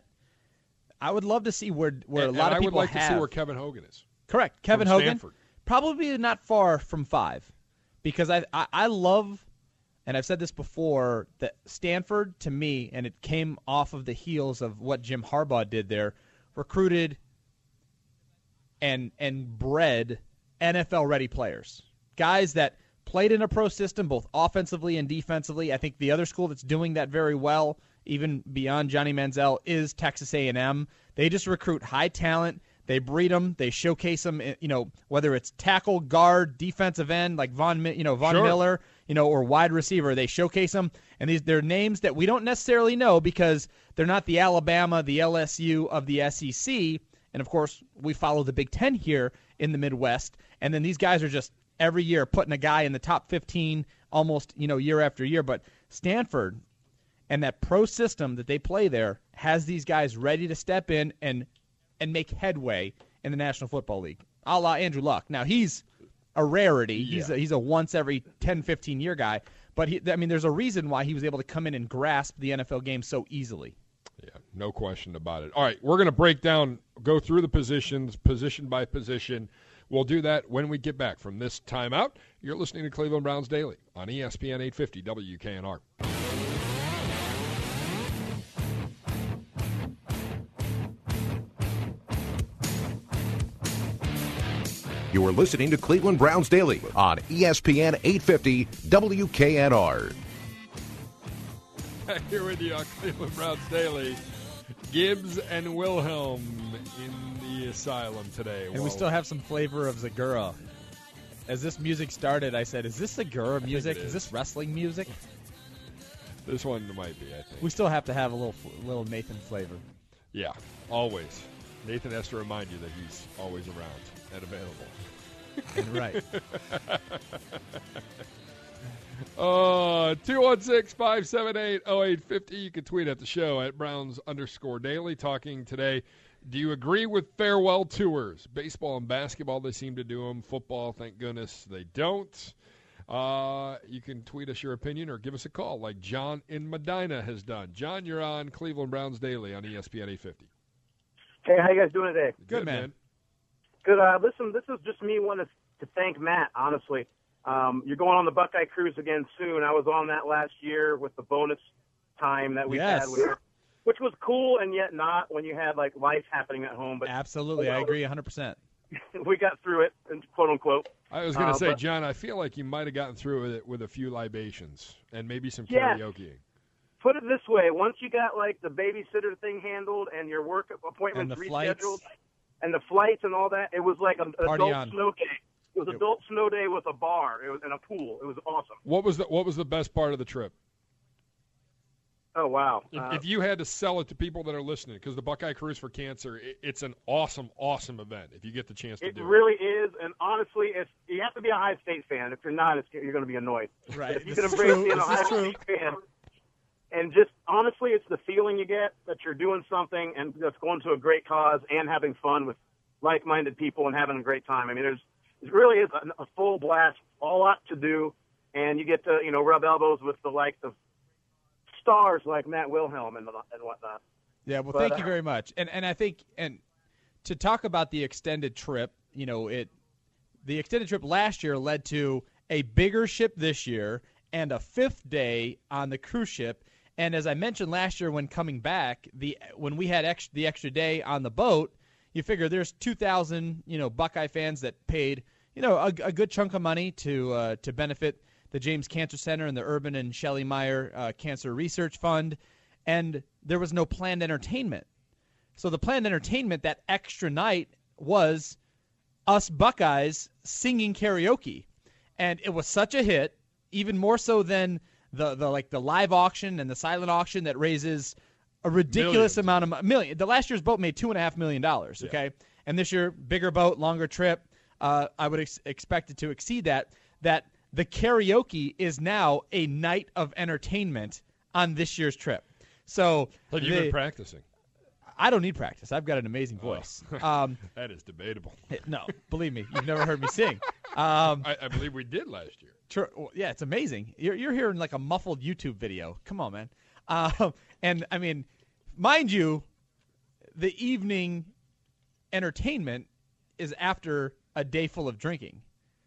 I would love to see where where and, a lot and of people I would like have. to see where Kevin Hogan is. Correct, Kevin from Hogan. Stanford. Probably not far from five, because I, I I love, and I've said this before, that Stanford to me, and it came off of the heels of what Jim Harbaugh did there, recruited and and bred N F L ready players, guys that played in a pro system both offensively and defensively. I think the other school that's doing that very well, even beyond Johnny Manziel, is Texas A and M. They just recruit high talent. They breed them. They showcase them. You know, whether it's tackle, guard, defensive end, like Von, you know, Von Sure. Miller, you know, or wide receiver. They showcase them, and these they're names that we don't necessarily know because they're not the Alabama, the L S U of the S E C. And of course, we follow the Big Ten here in the Midwest. And then these guys are just every year putting a guy in the top fifteen, almost, you know, year after year. But Stanford and that pro system that they play there has these guys ready to step in and and make headway in the National Football League, a la Andrew Luck. Now, he's a rarity. Yeah. He's a, he's a once every ten, fifteen year guy. But, he, I mean, there's a reason why he was able to come in and grasp the N F L game so easily. Yeah, no question about it. All right, we're going to break down, go through the positions, position by position. We'll do that when we get back from this timeout. You're listening to Cleveland Browns Daily on E S P N eight fifty W K N R. You are listening to Cleveland Browns Daily on E S P N eight fifty W K N R. Back here with you on Cleveland Browns Daily. Gibbs and Wilhelm in the asylum today. And we still have some flavor of Zagura. As this music started, I said, is this Zagura music? it Is. is. this wrestling music? This one might be, I think. We still have to have a little little Nathan flavor. Yeah, always. Nathan has to remind you that he's always around and available. And right. Uh, two one six, five seven eight, oh eight five oh. You can tweet at the show at Browns underscore daily. Talking today, do you agree with farewell tours? Baseball and basketball, they seem to do them. Football, thank goodness, they don't. Uh, you can tweet us your opinion or give us a call like John in Medina has done. John, you're on Cleveland Browns Daily on E S P N eight fifty. Hey, how you guys doing today? Good, Good, man. man. Good. Uh, listen, this is just me wanting to thank Matt, honestly. Um, you're going on the Buckeye Cruise again soon. I was on that last year with the bonus time that we Yes. had, with, which was cool and yet not when you had like life happening at home. But Absolutely, I agree one hundred percent. we got through it, quote unquote. I was going to Uh, say, but- John, I feel like you might have gotten through with it with a few libations and maybe some Yes. karaoke. Put it this way: once you got like the babysitter thing handled and your work appointments And the rescheduled, flights. and the flights and all that, it was like an Party adult on. snow day. It was Yep. adult snow day with a bar. It was in a pool. It was awesome. What was the What was the best part of the trip? Oh wow! If, Uh, if you had to sell it to people that are listening, because the Buckeye Cruise for Cancer, it, it's an awesome, awesome event. If you get the chance to It do really is, and honestly, if you have to be a Ohio State fan. If you're not, it's, you're going to be annoyed. Right. If you This can is embrace true. being an This is Ohio true. State fan, and just honestly, it's the feeling you get that you're doing something and that's going to a great cause and having fun with like-minded people and having a great time. I mean, there's it really is a, a full blast, a lot to do, and you get to you know rub elbows with the likes of stars like Matt Wilhelm and, and whatnot. Yeah, well, But, thank you uh, very much. And and I think and to talk about the extended trip, you know, it the extended trip last year led to a bigger ship this year and a fifth day on the cruise ship. And as I mentioned last year when coming back, the when we had ex, the extra day on the boat, you figure there's two thousand, you know, Buckeye fans that paid, you know, a, a good chunk of money to uh, to benefit the James Cancer Center and the Urban and Shelley Meyer uh, Cancer Research Fund, and there was no planned entertainment. So the planned entertainment that extra night was us Buckeyes singing karaoke, and it was such a hit, even more so than the, the like the live auction and the silent auction that raises a ridiculous Millions. amount of mo- million. The last year's boat made two and a half million dollars. Okay, and this year bigger boat, longer trip. Uh, I would ex- expect it to exceed that. That the karaoke is now a night of entertainment on this year's trip. So Have you the- been practicing? I don't need practice. I've got an amazing voice. Um, That is debatable. no, believe me, you've never heard me sing. Um, I, I believe we did last year. tr- well, yeah, it's amazing. You're you're hearing like a muffled YouTube video. Come on, man. Um, and I mean, mind you, the evening entertainment is after a day full of drinking,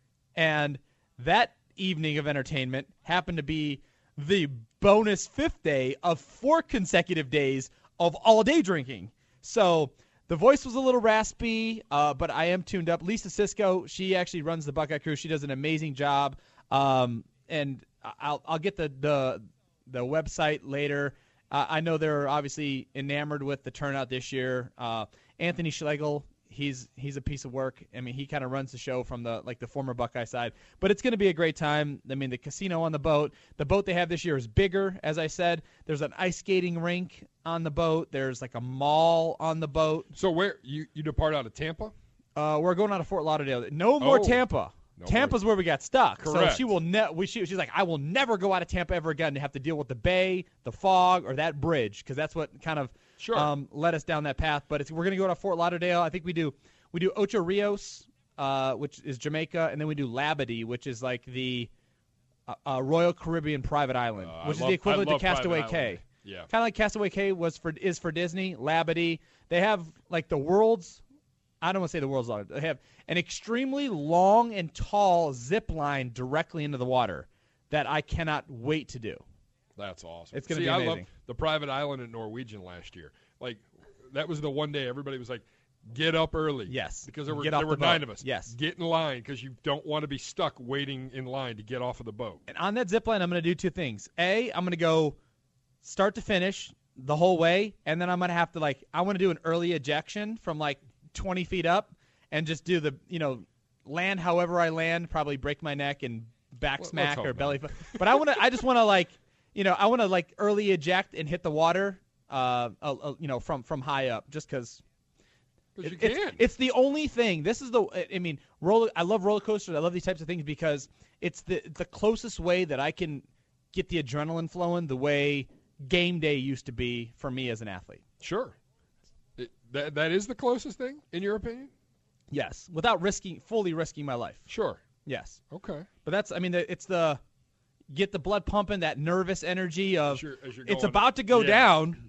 and that evening of entertainment happened to be the bonus fifth day of four consecutive days of all-day drinking. So the voice was a little raspy, uh, but I am tuned up. Lisa Cisco, she actually runs the Buckeye Cruise. She does an amazing job, um, and I'll I'll get the the, the website later. Uh, I know they're obviously enamored with the turnout this year. Uh, Anthony Schlegel, he's he's a piece of work. I mean, he kind of runs the show from the like the former Buckeye side. But it's going to be a great time. I mean, the casino on the boat, the boat they have this year is bigger, as I said. There's an ice skating rink on the boat. There's like a mall on the boat. So where you, you depart out of Tampa? Uh, we're going out of Fort Lauderdale. No more Oh. Tampa. No Tampa's where we got stuck. So Correct. she will ne- we, she, she's like, I will never go out of Tampa ever again to have to deal with the bay, the fog, or that bridge, because that's what kind of Sure. um, led us down that path. But it's, we're going to go to Fort Lauderdale. I think we do we do Ocho Rios, uh, which is Jamaica, and then we do Labadee, which is like the uh, uh, Royal Caribbean private island, Uh, I which is love- the equivalent I to love Private Castaway Island. Cay. Yeah. Kind of like Castaway Cay was for is for Disney. Labadee, they have like the world's, I don't want to say the world's longest. They have an extremely long and tall zip line directly into the water that I cannot wait to do. That's awesome. It's gonna See, be I amazing. love the private island at Norwegian last year. Like, that was the one day everybody was like, get up early. Yes. Because there were, Get there off were the boat. nine of us. Yes. Get in line because you don't want to be stuck waiting in line to get off of the boat. And on that zip line, I'm going to do two things. A, I'm going to go start to finish the whole way, and then I'm going to have to, like, I want to do an early ejection from, like, twenty feet up and just do the, you know, land however I land, probably break my neck and back Let's smack hope or not. belly. fu- But I want to, I just want to, like, you know, I want to, like, early eject and hit the water, uh, uh, uh, you know, from, from high up just because. Because you It- it's, can. it's the only thing. This is the. I mean, roller. I love roller coasters. I love these types of things because it's the the closest way that I can get the adrenaline flowing. The way game day used to be for me as an athlete. Sure. It, that, that is the closest thing, in your opinion? Yes, without risking fully risking my life. Sure. Yes, Okay. but that's. I mean, the, it's the get the blood pumping, that nervous energy of As you're- as you're it's going- about to go yeah. down.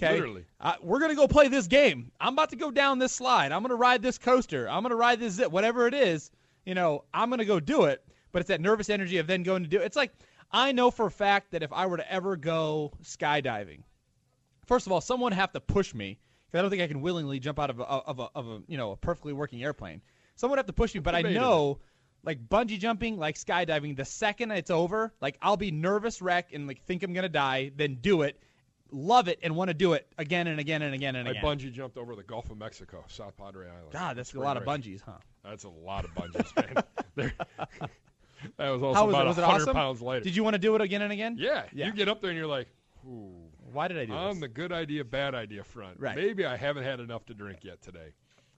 Okay, Literally. uh, we're gonna go play this game. I'm about to go down this slide. I'm gonna ride this coaster. I'm gonna ride this zip. Whatever it is, you know, I'm gonna go do it. But it's that nervous energy of then going to do it. It's like I know for a fact that if I were to ever go skydiving, first of all, someone would have to push me because I don't think I can willingly jump out of a, of a, of a you know a perfectly working airplane. Someone would have to push me, but I know. Like bungee jumping, like skydiving, the second it's over, like I'll be nervous wreck and like think I'm gonna die, then do it, love it, and want to do it again and again and again and I again. bungee jumped over the Gulf of Mexico, South Padre Island. God, that's a Spring lot of break. bungees, huh? That's a lot of bungees, man. There- that was also How was about it? Was it one hundred awesome? pounds later. Did you want to do it again and again? Yeah, Yeah. you get up there and you're like, ooh. Why did I do On this? the good idea, bad idea front. Right. Maybe I haven't had enough to drink yet today.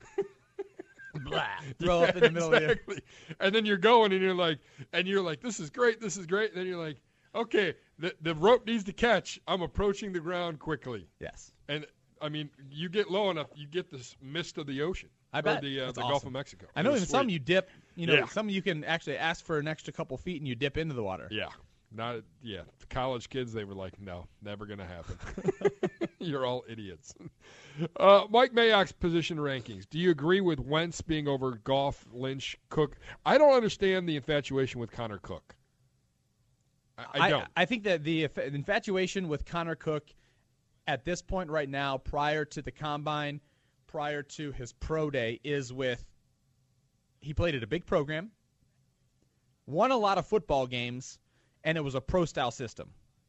Blah. Throw up in the middle exactly. of the And then you're going and you're like, and you're like, this is great, this is great. And then you're like, okay, the the rope needs to catch. I'm approaching the ground quickly. Yes. And I mean, you get low enough, you get this mist of the ocean. I or bet. the uh, That's the Gulf awesome. of Mexico. I It know was even some sweet. you dip, you know, Yeah. some you can actually ask for an extra couple feet and you dip into the water. Yeah. Not yeah. The college kids, they were like, no, never gonna happen. You're all idiots. Uh, Mike Mayock's position rankings. Do you agree with Wentz being over Goff, Lynch, Cook? I don't understand the infatuation with Connor Cook. I, I don't. I, think that the inf- infatuation with Connor Cook at this point right now, prior to the combine, prior to his pro day, is with he played at a big program, won a lot of football games, and it was a pro-style system.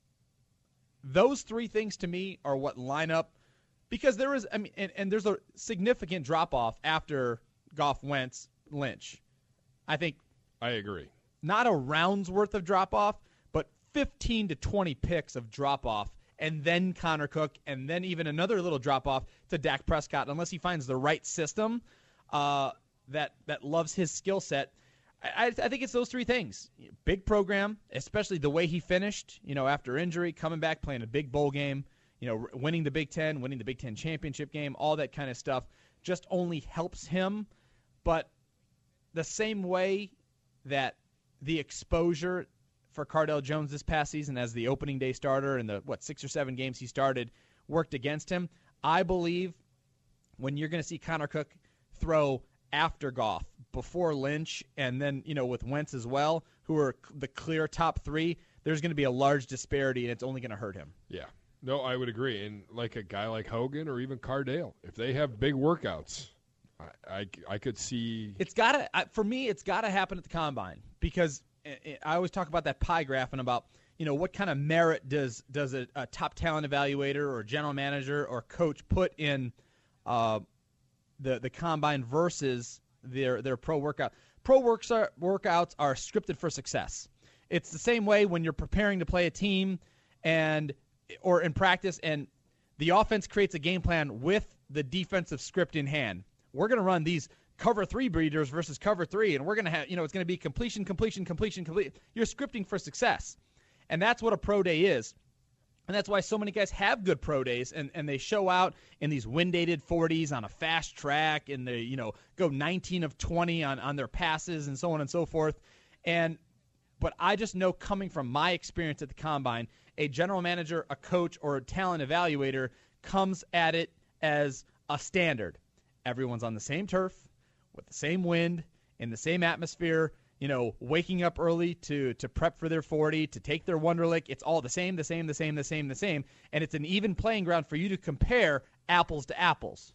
Those three things to me are what line up, because there is, I mean, and, and there's a significant drop-off after Goff, Wentz, Lynch. I think I agree. not a round's worth of drop-off, but fifteen to twenty picks of drop-off, and then Connor Cook, and then even another little drop-off to Dak Prescott, unless he finds the right system uh, that that loves his skill set. I, I think it's those three things. Big program, especially the way he finished, you know, after injury, coming back, playing a big bowl game, you know, winning the Big Ten, winning the Big Ten championship game, all that kind of stuff just only helps him. But the same way that the exposure for Cardale Jones this past season as the opening day starter and the, what, six or seven games he started worked against him, I believe when you're going to see Connor Cook throw after Goff, before Lynch, and then, you know, with Wentz as well, who are the clear top three, there's going to be a large disparity, and it's only going to hurt him. Yeah. No, I would agree. And like a guy like Hogan or even Cardale, if they have big workouts, I, I, I could see. It's got to, for me, it's got to happen at the combine, because I always talk about that pie graph and about, you know, what kind of merit does does a, a top talent evaluator or general manager or coach put in uh, the the combine versus their their pro workout. Pro works are, workouts are scripted for success. It's the same way when you're preparing to play a team and or in practice, and the offense creates a game plan with the defensive script in hand. We're going to run these cover three breeders versus cover three, and we're going to have, you know, it's going to be completion, completion, completion, complete. You're scripting for success, and that's what a pro day is. And that's why so many guys have good pro days, and, and they show out in these wind-dated forties on a fast track, and they, you know, go nineteen of twenty on, on their passes and so on and so forth. And but I just know, coming from my experience at the combine, a general manager, a coach, or a talent evaluator comes at it as a standard. Everyone's on the same turf, with the same wind, in the same atmosphere, you know, waking up early to to prep for their forty, to take their Wonderlic. It's all the same, the same, the same, the same, the same. And it's an even playing ground for you to compare apples to apples.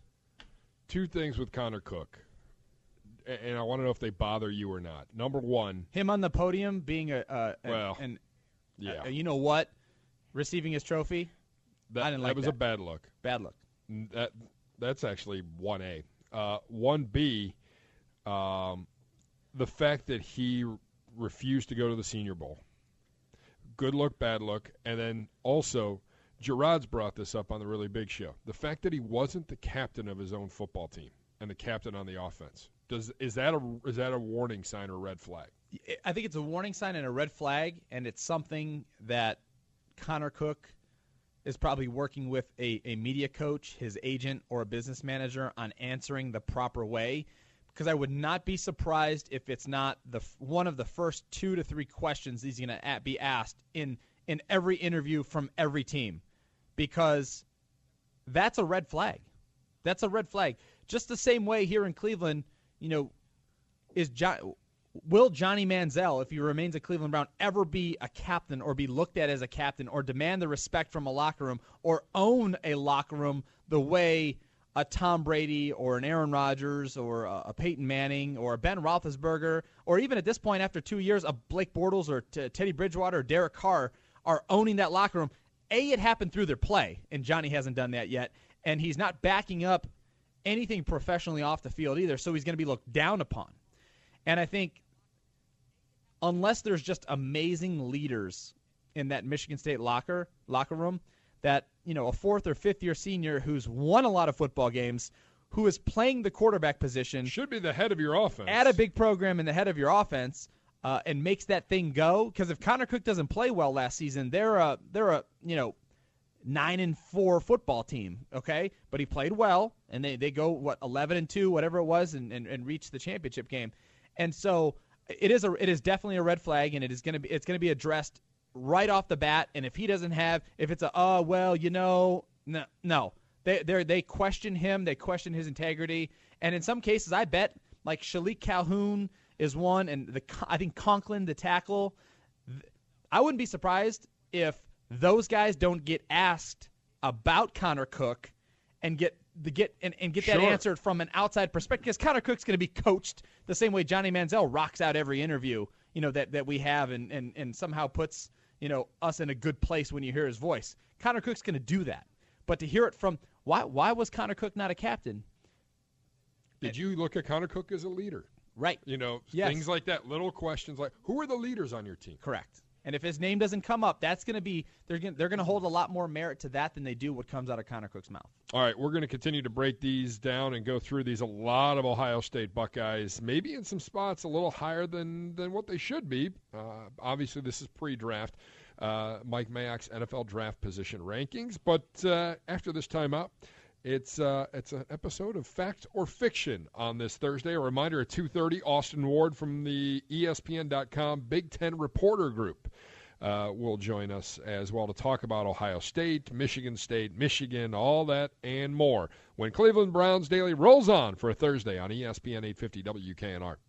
Two things with Connor Cook, and I want to know if they bother you or not. Number one, him on the podium being a, a well, and yeah, you know what, receiving his trophy, that, I didn't like that was that. a bad look. Bad look. That that's actually one A. Uh, one B, um, the fact that he refused to go to the Senior Bowl. Good look, bad look, and then also, Gerard's brought this up on the Really Big Show. The fact that he wasn't the captain of his own football team and the captain on the offense. Does is that a is that a warning sign or red flag? I think it's a warning sign and a red flag, and it's something that Connor Cook is probably working with a, a media coach, his agent, or a business manager on answering the proper way, because I would not be surprised if it's not the one of the first two to three questions he's going to be asked in, in every interview from every team, because that's a red flag. That's a red flag. Just the same way here in Cleveland, you know, is John, will Johnny Manziel, if he remains a Cleveland Brown, ever be a captain or be looked at as a captain or demand the respect from a locker room or own a locker room the way a Tom Brady or an Aaron Rodgers or a Peyton Manning or a Ben Roethlisberger or even at this point after two years a Blake Bortles or T- Teddy Bridgewater or Derek Carr are owning that locker room? A, it happened through their play, and Johnny hasn't done that yet, and he's not backing up anything professionally off the field either, so he's going to be looked down upon. And I think unless there's just amazing leaders in that Michigan State locker locker room, that, you know, a fourth or fifth year senior who's won a lot of football games, who is playing the quarterback position, should be the head of your offense at a big program and the head of your offense, uh, and makes that thing go. Because if Connor Cook doesn't play well last season, they're a they're a you know nine and four football team, okay? But he played well, and they, they go what eleven and two, whatever it was, and, and and reach the championship game. And so it is a it is definitely a red flag, and it is going to be it's going to be addressed right off the bat. And if he doesn't have, if it's a oh well, you know, no, no, they they they question him, they question his integrity, and in some cases, I bet like Shalik Calhoun is one, and the I think Conklin, the tackle. I wouldn't be surprised if those guys don't get asked about Connor Cook and get the get and, and get that Sure. answered from an outside perspective, because Connor Cook's going to be coached the same way Johnny Manziel rocks out every interview, you know, that, that we have and, and, and somehow puts, you know, us in a good place when you hear his voice. Connor Cook's going to do that. But to hear it from why why was Connor Cook not a captain? Did you look at Connor Cook as a leader? Right. You know, Yes. things like that, little questions like, who are the leaders on your team? Correct. And if his name doesn't come up, that's going to be they're going they're going to hold a lot more merit to that than they do what comes out of Connor Cook's mouth. All right, we're going to continue to break these down and go through these. A lot of Ohio State Buckeyes, maybe in some spots a little higher than, than what they should be. Uh, obviously, this is pre-draft, uh, Mike Mayock's N F L draft position rankings. But uh, after this timeout, it's uh, it's an episode of Fact or Fiction on this Thursday. A reminder at two thirty, Austin Ward from the E S P N dot com Big Ten Reporter Group Uh, will join us as well to talk about Ohio State, Michigan State, Michigan, all that and more when Cleveland Browns Daily rolls on for a Thursday on E S P N eight fifty W K N R.